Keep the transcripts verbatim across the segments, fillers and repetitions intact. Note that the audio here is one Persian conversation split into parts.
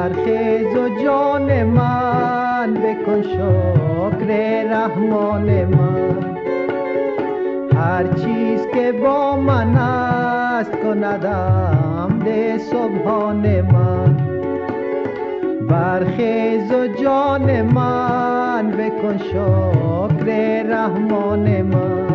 برخیز و جان من بکن شکر رحمان من. هر چیز که با من است کندم ده سبحان من. برخیز و جان من بکن شکر رحمان من.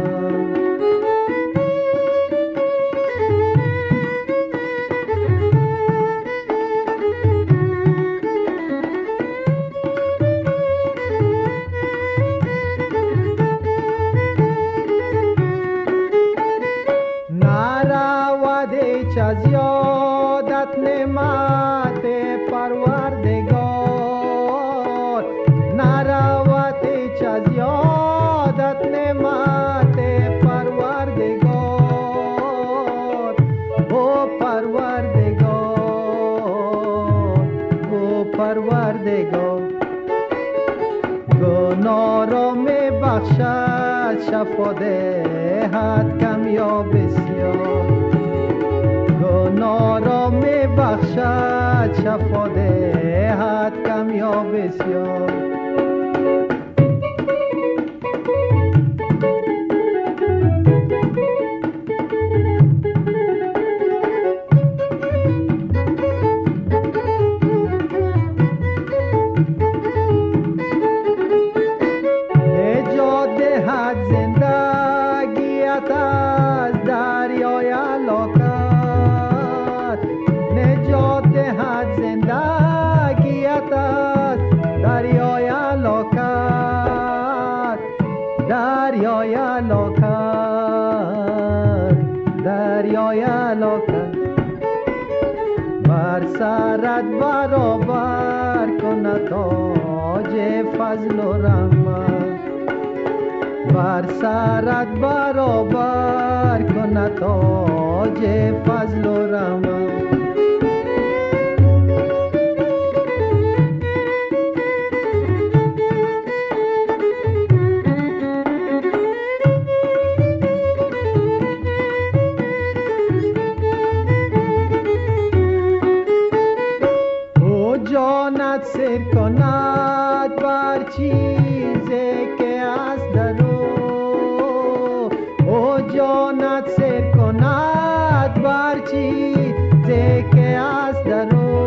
از یادت نعمت پروردگار، نرود هیچ از یادت نعمت پروردگار. او پروردگار، او پروردگار، گناه را می بخشد، شفا دهد کم یا بسیار. گناه را می بخشد، شفا دهد کم یا بسیار. نجات دهد زندگیت از دریای هلاکت. نجات دهد زندگیت از دریای هلاکت. دریای هلاکت، دریای هلاکت. بر سرت برابر کند تاج فضل و رحمت. بر سرت برابر کند تاج فضل و رحمت. جانت سر کند بر چیزی که از درو. او جانت سر کند بر چیزی که از درو.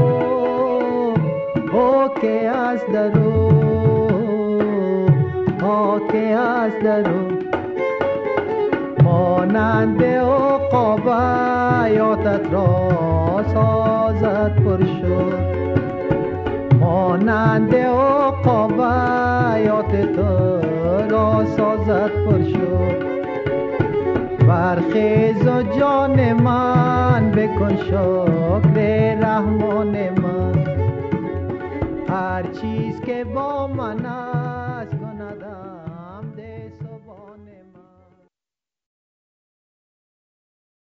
او که از درو، او که از درو. مانند عقابیاتت را سازد پرشور. مانند عقابیات تو را سازد پرشور. برخیز و جان من بکن شکر رحمان من. هر چیز که با من